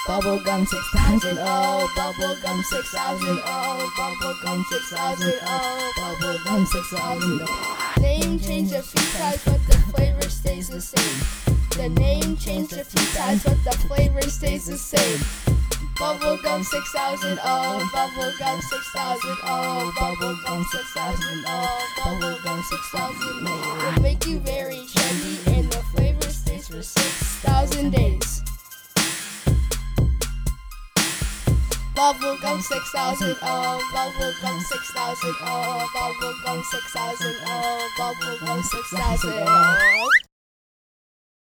Bubblegum 6000, oh, Bubblegum 6000, oh, Bubblegum 6000, oh, Bubblegum 6000, oh. Name changed a few times, but the flavor stays the same. The name changed a few times, but the flavor stays the same. Bubblegum 6000, oh, Bubblegum 6000, oh, Bubblegum 6000, oh, Bubblegum 6000, oh. Will make you very trendy, and the flavor stays for 6,000 days. Bubblegum 6000, oh, Bubblegum 6000, oh, Bubblegum 6000, oh, Bubblegum 6000, oh.